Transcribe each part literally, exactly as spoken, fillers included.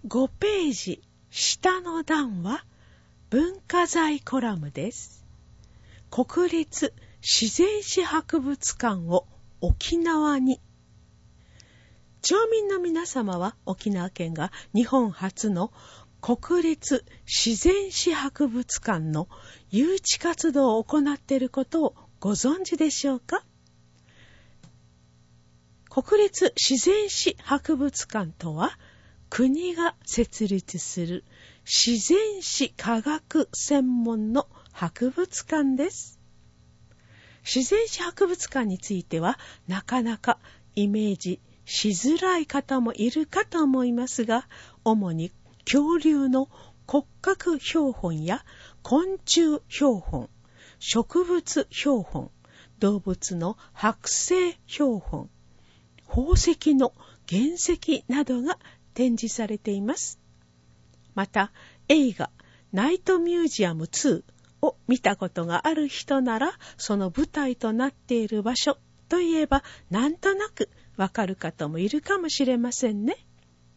ごページ下の段は文化財コラムです。国立自然史博物館を沖縄に。町民の皆様は沖縄県が日本初の国立自然史博物館の誘致活動を行っていることをご存知でしょうか？国立自然史博物館とは、国が設立する自然史科学専門の博物館です。自然史博物館については、なかなかイメージしづらい方もいるかと思いますが、主に恐竜の骨格標本や昆虫標本、植物標本、動物の剥製標本、宝石の原石などが展示されています。また、映画ナイトミュージアムツーを見たことがある人なら、その舞台となっている場所といえば、なんとなくわかる方もいるかもしれませんね。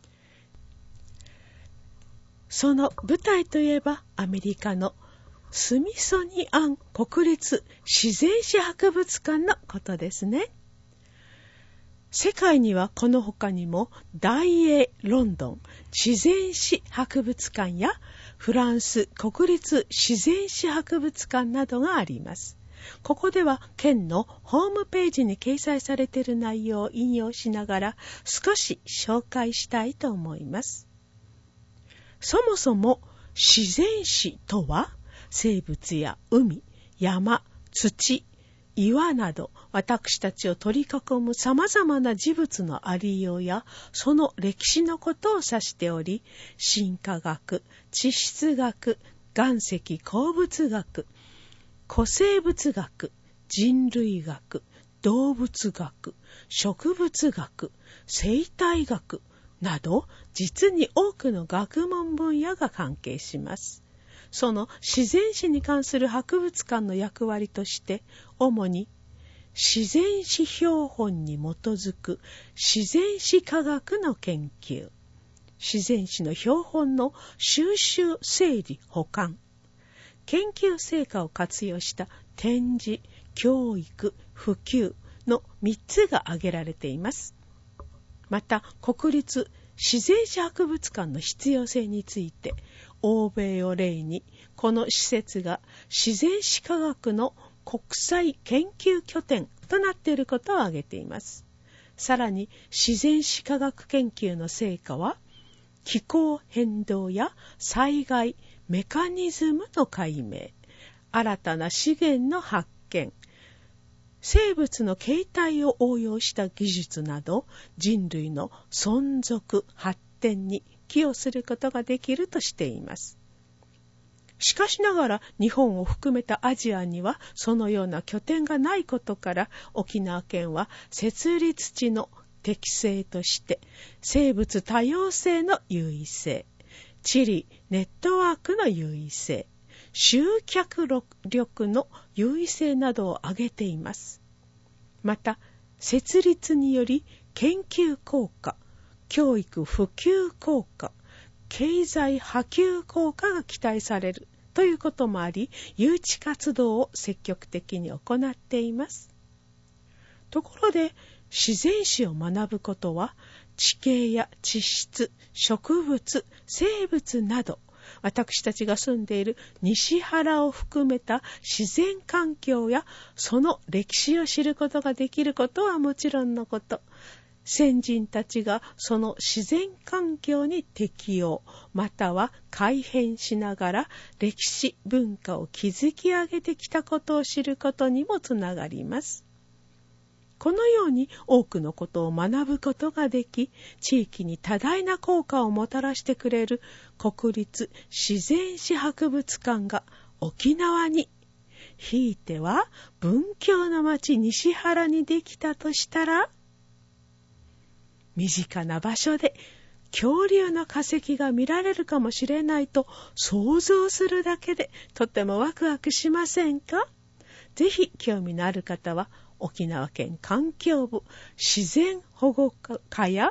その舞台といえば、アメリカのスミソニアン国立自然史博物館のことですね。世界にはこの他にも大英ロンドン自然史博物館やフランス国立自然史博物館などがあります。ここでは県のホームページに掲載されている内容を引用しながら少し紹介したいと思います。そもそも自然史とは、生物や海、山、土、岩など私たちを取り囲む様々な事物のありようやその歴史のことを指しており、進化学、地質学、岩石鉱物学、古生物学、人類学、動物学、植物学、生態学など実に多くの学問分野が関係します。その自然史に関する博物館の役割として、主に自然史標本に基づく自然史科学の研究、自然史の標本の収集、整理、保管、研究成果を活用した展示、教育、普及のみっつが挙げられています。また、国立自然史博物館の必要性について、欧米を例に、この施設が自然史科学の国際研究拠点となっていることを挙げています。さらに、自然史科学研究の成果は、気候変動や災害、メカニズムの解明、新たな資源の発見、生物の形態を応用した技術など、人類の存続、発展に寄与することができるとしています。しかしながら、日本を含めたアジアにはそのような拠点がないことから、沖縄県は設立地の適性として、生物多様性の優位性、地理ネットワークの優位性、集客力の優位性などを挙げています。また、設立により研究効果、教育普及効果、経済波及効果が期待されるということもあり、誘致活動を積極的に行っています。ところで、自然史を学ぶことは、地形や地質、植物、生物など、私たちが住んでいる西原を含めた自然環境やその歴史を知ることができることはもちろんのこと、先人たちがその自然環境に適応または改変しながら歴史文化を築き上げてきたことを知ることにもつながります。このように多くのことを学ぶことができ、地域に多大な効果をもたらしてくれる国立自然史博物館が沖縄に、ひいては文教の町西原にできたとしたら、身近な場所で恐竜の化石が見られるかもしれないと想像するだけでとてもワクワクしませんか？ぜひ興味のある方は沖縄県環境部自然保護課や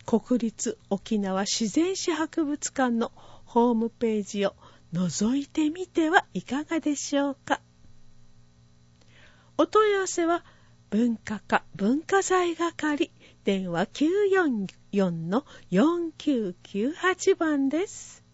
国立沖縄自然史博物館のホームページを覗いてみてはいかがでしょうか。お問い合わせは文化課文化財係電話 きゅうよんよんのよんきゅうきゅうはち 番です。